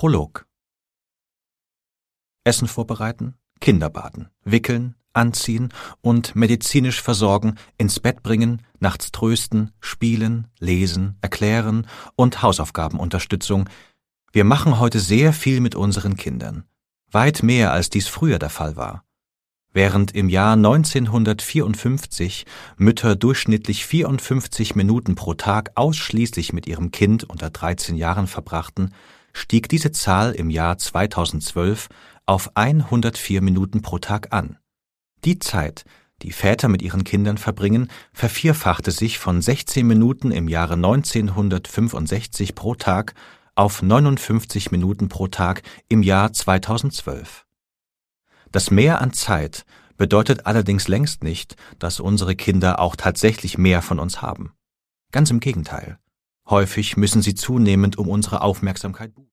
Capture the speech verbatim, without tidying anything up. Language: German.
Prolog. Essen vorbereiten, Kinder baden, wickeln, anziehen und medizinisch versorgen, ins Bett bringen, nachts trösten, spielen, lesen, erklären und Hausaufgabenunterstützung. Wir machen heute sehr viel mit unseren Kindern. Weit mehr, als dies früher der Fall war. Während im Jahr neunzehnhundertvierundfünfzig Mütter durchschnittlich vierundfünfzig Minuten pro Tag ausschließlich mit ihrem Kind unter dreizehn Jahren verbrachten, stieg diese Zahl im Jahr zweitausendzwölf auf hundertvier Minuten pro Tag an. Die Zeit, die Väter mit ihren Kindern verbringen, vervierfachte sich von sechzehn Minuten im Jahre neunzehnhundertfünfundsechzig pro Tag auf neunundfünfzig Minuten pro Tag im Jahr zweitausendzwölf. Das Mehr an Zeit bedeutet allerdings längst nicht, dass unsere Kinder auch tatsächlich mehr von uns haben. Ganz im Gegenteil. Häufig müssen sie zunehmend um unsere Aufmerksamkeit buhlen.